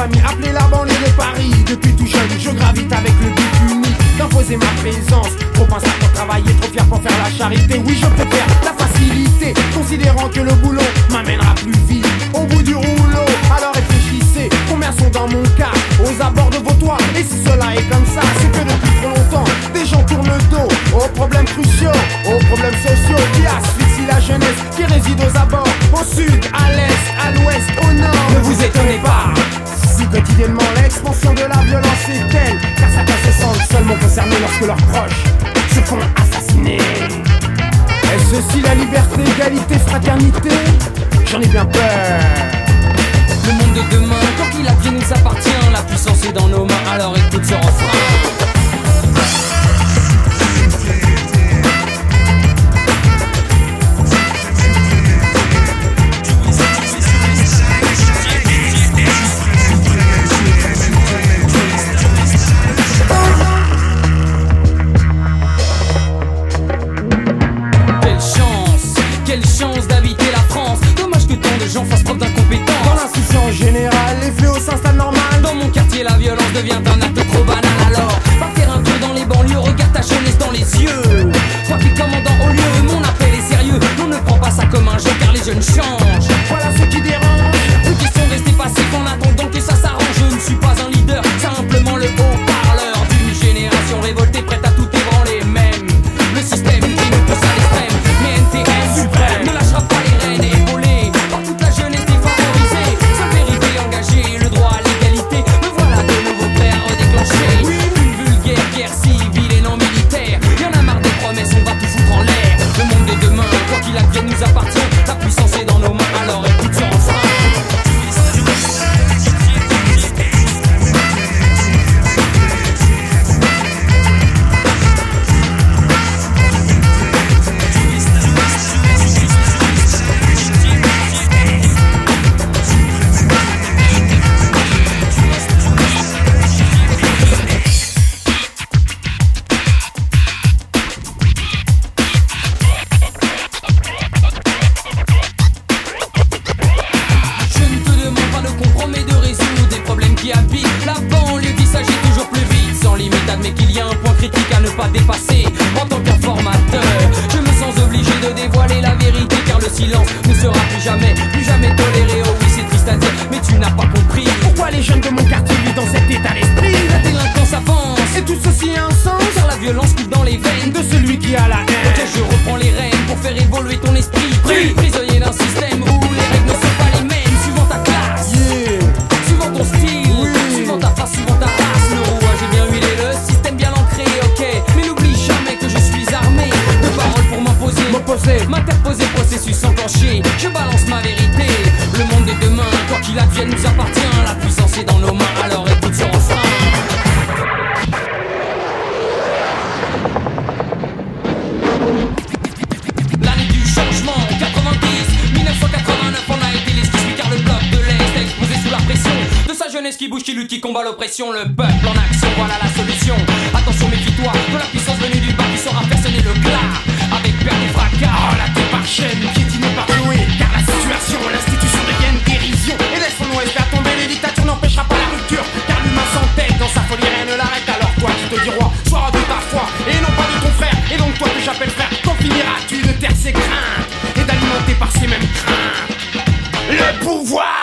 amis, appelez la banlieue de Paris. Depuis tout jeune, je gravite avec le but unique d'imposer ma présence. Trop pensable pour travailler, trop fier pour faire la charité. Oui, je préfère la facilité, considérant que le boulot m'amènera plus vite au bout du rouleau. Alors réfléchissez, combien sont dans mon cas aux abords de vos toits. Et si cela est comme ça, c'est que depuis trop longtemps des gens tournent le dos aux problèmes cruciaux, aux problèmes sociaux qui asphyxient la jeunesse qui réside aux abords, au sud, à l'est, à l'ouest, au nord. Ne vous étonnez pas si quotidiennement l'expansion de la violence est telle, car certains se sentent seulement concernés lorsque leurs proches se font assassiner. Est-ce ceci la liberté, égalité, fraternité? J'en ai bien peur. Le monde de demain, tant qu'il advient nous appartient. La puissance est dans nos mains, alors écoute ce refrain. Quelle chance d'habiter la France. Dommage que tant de gens fassent preuve d'incompétence. Dans l'insouciance générale, les fléaux s'installent normal. Dans mon quartier, la violence devient un acte trop banal. Alors, va faire un tour dans les banlieues, regarde ta jeunesse dans les yeux. Toi qui es commandant au lieu, mon appel est sérieux. On ne prend pas ça comme un jeu car les jeunes changent. Voilà ce qui dérange. Ceux qui sont restés passifs en attendant que ça s'arrange. Je ne suis pas un leader, simplement le haut-parleur d'une génération révoltée prête à tout ébranler. Même le système qui nous pousse à l'extrême. Mais NTM suprême ne lâchera pas les rênes, épaulé par toute la jeunesse défavorisée. Seule vérité engagée, le droit à l'égalité. Me voilà de nouveau prêt à redéclencher une vulgaire guerre civile et non militaire. Y'en a marre des promesses, on va tout foutre en l'air. Le monde de demain, quoi qu'il advienne, nous appartient. La puissance est dans nos mains, alors écoute ce refrain. La banlieue qui s'agit toujours plus vite, sans limite, admet qu'il y a un point critique à ne pas dépasser. En tant qu'informateur, je me sens obligé de dévoiler la vérité, car le silence ne sera plus jamais toléré. Oh oui, c'est triste à dire, mais tu n'as pas compris pourquoi les jeunes de mon quartier vivent dans cet état d'esprit. La délinquance avance, et tout ceci a un sens, car la violence coule dans les veines de celui qui a la haine. Ok, je reprends les rênes pour faire évoluer ton esprit. Prisonnier d'un système où les règles ne sont pas les mêmes, suivant ta classe, suivant ton style, suivant ta face, suivant ta race. Le rouage est bien huilé, le système bien ancré, ok. Mais n'oublie jamais que je suis armé de paroles pour m'interposer, processus enclenché. Je balance ma vérité. Le monde de demain, quoi qu'il advienne, nous appartient. La puissance est dans nos mains, alors écoute ce refrain. L'année du changement, 90, 1989, on a été les skis, car le bloc de l'Est exposé sous la pression de sa jeunesse qui bouge, qui lutte, qui combat l'oppression. Le peuple en action, voilà la solution. Attention, méfie-toi de la puissance venue du bas qui saura faire sonner le glas avec perte et fracas. Relaté par chaîne, piétiné par Chloé, car la situation, l'institution devienne dérision. Et laisse son ouest faire tomber, les dictatures n'empêchera pas la rupture, car l'humain s'entête dans sa folie, rien ne l'arrête. Alors toi qui te dis roi, sois de ta foi et non pas de ton frère. Et donc toi que j'appelle frère, quand finiras-tu de taire ses craintes et d'alimenter par ces mêmes craintes le pouvoir?